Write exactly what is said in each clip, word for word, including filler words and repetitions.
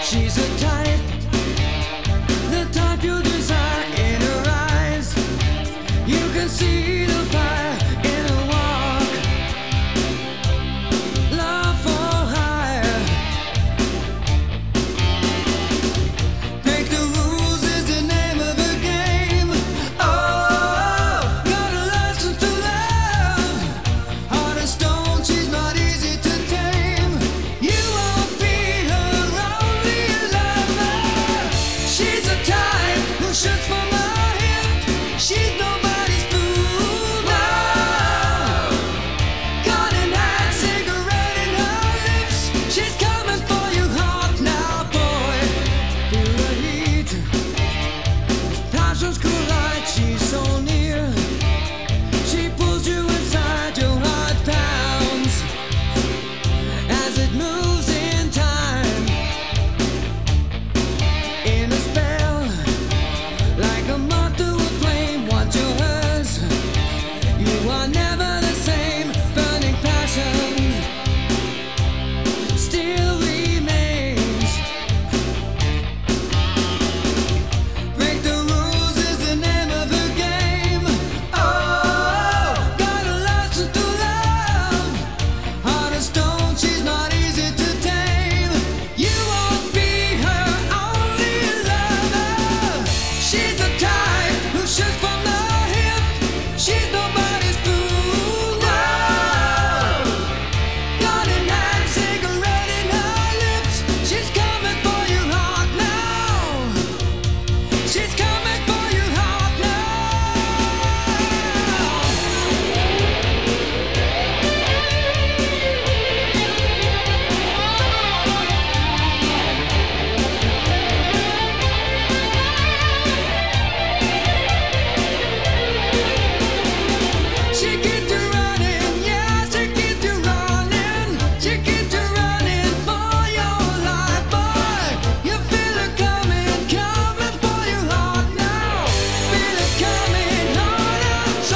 She's a type, the type you desire in her eyes. You can see the fire in her walk. Love for hire. Break the rules is the name of the game. Oh, got a license to love. Heart of stone, she's not easy to tame. You won't be her only lover. She's a type who shoots from her hip. She's nobody's fool now. Gun in hand, cigarette in her lips. She's coming for your heart now, boy. Feel the heat. As passions collide, she's so near. She pulls you inside, your heart pounds as it moves in time. In a spell, like a moth to a flame, once you're hers, you are never the same. Burning passion still remains. Break the rules is the name of the game. Oh, got a license to love. Heart of stone, she's not easy to tame. You won't be her only lover. She's the type who shoots from the hip. She's nobody's fool now. Gun in hand, cigarette in her lips. She's coming for your heart now. She's coming for your heart She keeps you running, yeah, she keeps you running. She keeps you running for your life, boy. You feel it coming, coming for your heart now. Feel it coming harder, so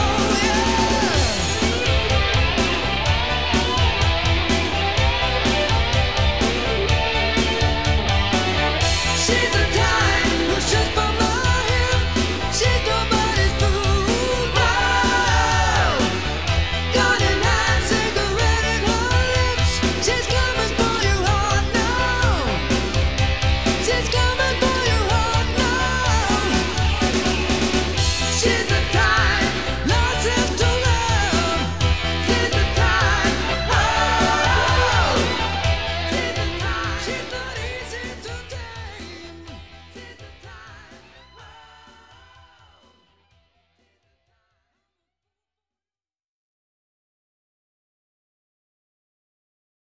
yeah. She's a